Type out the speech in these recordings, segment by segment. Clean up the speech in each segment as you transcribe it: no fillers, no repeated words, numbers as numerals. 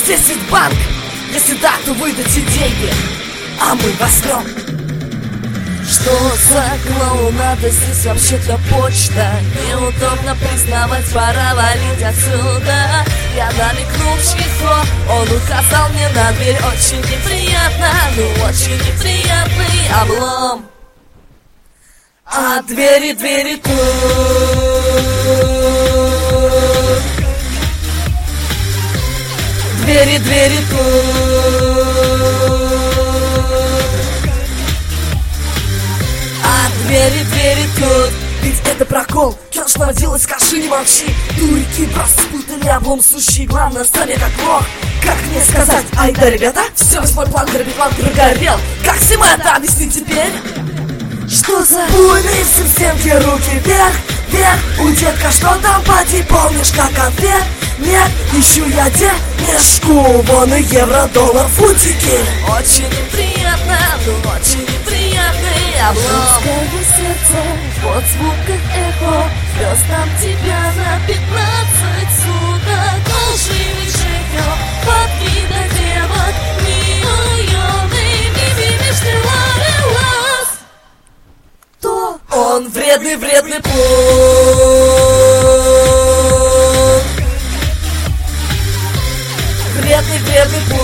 здесь ведь банк. Если да, то выдайте деньги, а мы возьмем. Что за клоунада, здесь вообще-то почта. Неудобно признавать, пора валить отсюда. Я намекнул Чехо, он указал мне на дверь. Очень неприятно, ну очень неприятный облом. А двери тут. Двери тут. Двери тут. Ведь это прокол. Кёрш наводилась, скажи, не молчи. Дурики просто спутали облом сущий. Главное, стали как лох. Как мне сказать? Ай да, ребята, все, весь мой план грабить вам горел. Как всем это объяснить теперь? Что за буйные все стенки, руки вверх, вверх. У детка что там, поди, помнишь, как ответ? Нет, ищу я денежку, вон и евро, доллар, футики. Очень неприятно, ну очень неприятный облом. Женское сердце, под звуках эхо, вез нам тебя на 15 суток. Лживый шекел, подкида девок, миллионы, мимимишный ловелас. То он вредный плут. Вредный плут.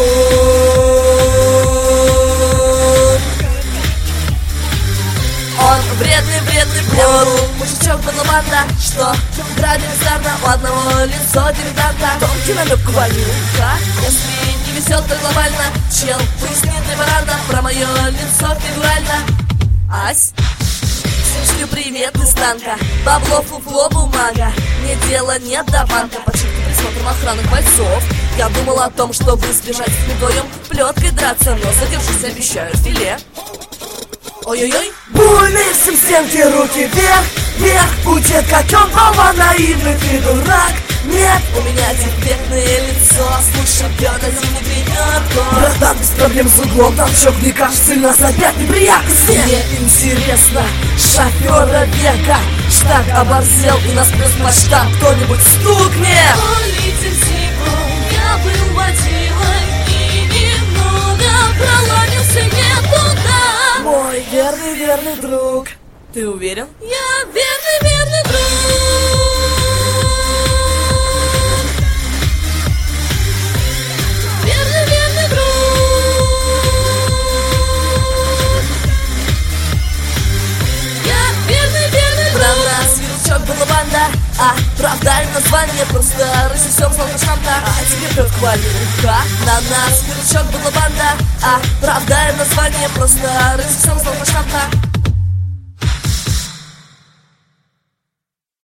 Он вредный плут. Мужичок бадлобанда, что грабит старно. У одного лицо дилетанта. Тонкий намек валюха. Если не везет, то глобально. Чел, поясни для баранда про мое лицо фигурально. Ась, всем шлю привет из танка. Бабло, фуфло, бумага. Мне дела нет до банка. Под чутким присмотром охранных бойцов. Я думал о том, чтобы сбежать с вдвоем, плеткой драться, но задержусь, обещаю, филе. Ой-ой-ой. Буйные всем стенки, руки вверх, вверх. Будет как он, Вова, наивный ты дурак. Нет, у меня дефектное лицо. Слушай, пьет зимний гребенку. Братан, без проблем с углом. Толчок, мне кажется, нас опять неприятно. Мне интересно, шофера века. Штат оборзел и нас плюс масштаб. Кто-нибудь стукнет. Полетим сиком, я был водилой и немного проломился не туда. Мой верный друг. Ты уверен? Я верный друг. Верный друг. Я верный друг. Правда, сверчок была банда, а правда и название просто разнесем словно шанта. А тебе прет валюха. На нас сверчок была банда, а правда и название просто разнесем словно шанта.